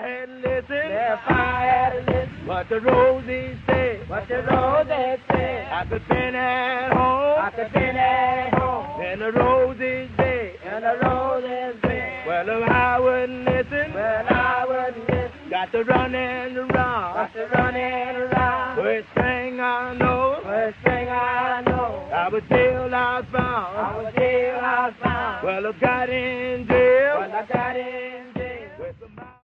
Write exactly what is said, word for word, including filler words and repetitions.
had to listen. If I had to listen. What the roses say. What the roses say. I could been at home. I could been at home. And the roses say. And the roses say. Well, if I wouldn't listen. Well, I wouldn't listen. Got to run and around. Got to run and around. First thing I know. First thing I know. I was still I found. I was still I found. Well, I got in jail. Well, I got in jail. With some